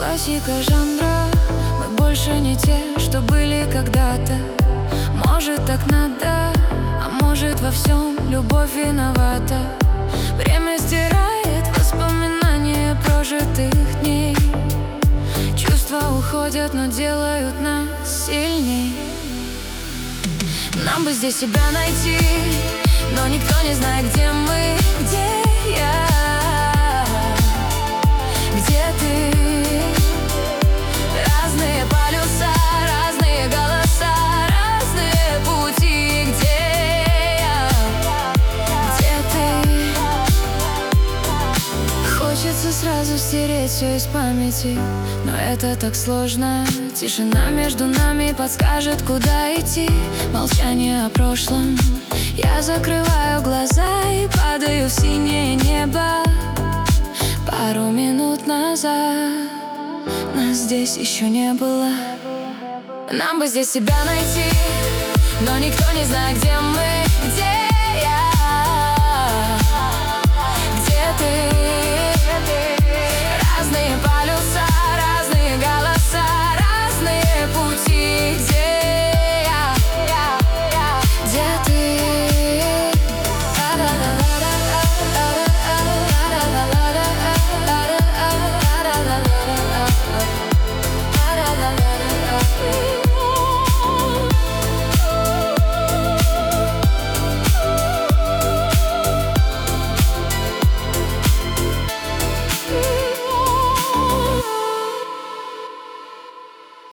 Классика жанра. Мы больше не те, что были когда-то. Может, так надо, а может, во всем любовь виновата. Время стирает воспоминания прожитых дней. Чувства уходят, но делают нас сильней. Нам бы здесь себя найти, но никто не знает, где мы, где я, где ты. Разные полюса, разные голоса, разные пути. Где я, где ты? Хочется сразу стереть все из памяти, но это так сложно. Тишина между нами подскажет, куда идти. Молчание о прошлом. Я закрываю глаза и падаю в синее небо. Пару минут назад нас здесь еще не было. Нам бы здесь себя найти, но никто не знает, где мы, где